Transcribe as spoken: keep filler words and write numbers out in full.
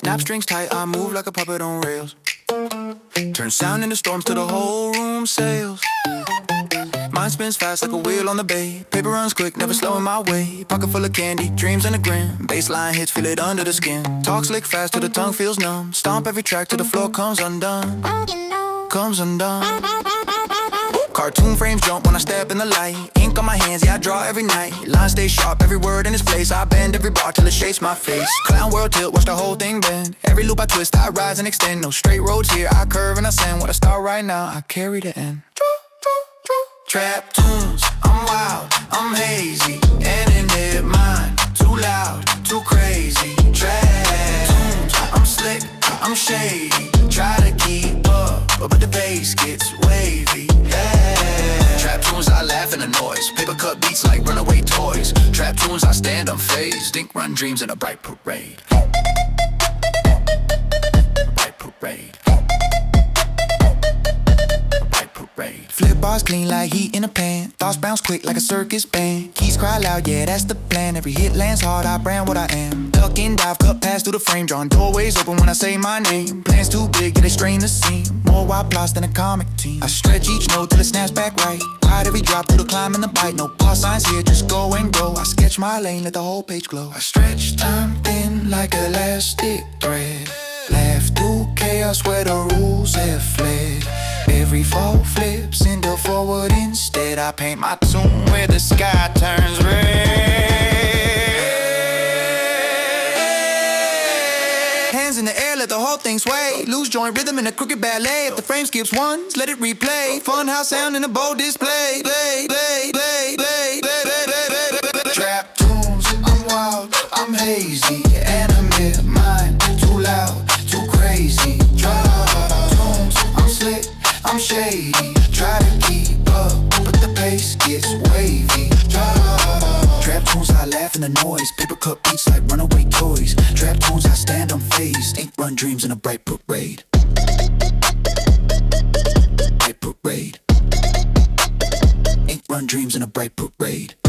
Snap strings tight, I move like a puppet on rails. Turn sound into storms till the whole room sails. Mind spins fast like a wheel on the bay. Paper runs quick, never slowing my way. Pocket full of candy, dreams and a grin. Baseline hits, feel it under the skin. Talk slick fast till the tongue feels numb. Stomp every track till the floor comes undone. Comes undone. Cartoon frames jump when I step in the light. Ink on my hands, yeah, I draw every night. Lines stay sharp, every word in its place. I bend every bar till it shapes my face. Clown world tilt, watch the whole thing bend. Every loop I twist, I rise and extend. No straight roads here, I curve and ascend. What I start right now, I carry the end. Trap tunes, I'm wild, I'm hazy. And in it, mine, too loud, too crazy. Trap tunes, I'm slick, I'm shady. Try to keep up, but the bass gets wavy. Yeah. Trap tunes, I laugh in the noise. Paper cut beats like runaway toys. Trap tunes, I stand unfazed. Think run dreams in a bright parade. Bright parade. Flip bars clean like heat in a pan. Thoughts bounce quick like a circus band. Keys cry loud, yeah, that's the plan. Every hit lands hard, I brand what I am. Duck and dive, cut past through the frame. Drawing doorways open when I say my name. Plans too big, yeah, they strain the seam. More wild plots than a comic team. I stretch each note till it snaps back right. Ride every drop through the climb and the bite. No pause signs here, just go and go. I sketch my lane, let the whole page glow. I stretch time thin like elastic thread. Laugh through chaos where the rules have fled. Every fall flips into forward instead. I paint my tune where the sky turns red. Hands in the air, let the whole thing sway. Loose joint rhythm in a crooked ballet. If the frame skips once, let it replay. Funhouse sound in a bold display. Play, play, play, play, play, play, play, play, play. Trap tunes, I'm wild, I'm hazy. Animate mind, too loud, too crazy. Trap tunes, I'm slick, I'm shady, try to keep up, but the pace gets wavy. Trap tunes, I laugh in the noise. Paper cut beats like runaway toys. Trap tunes, I stand unfazed. Ink run dreams in a bright parade. Bright parade. Ink run dreams in a bright parade.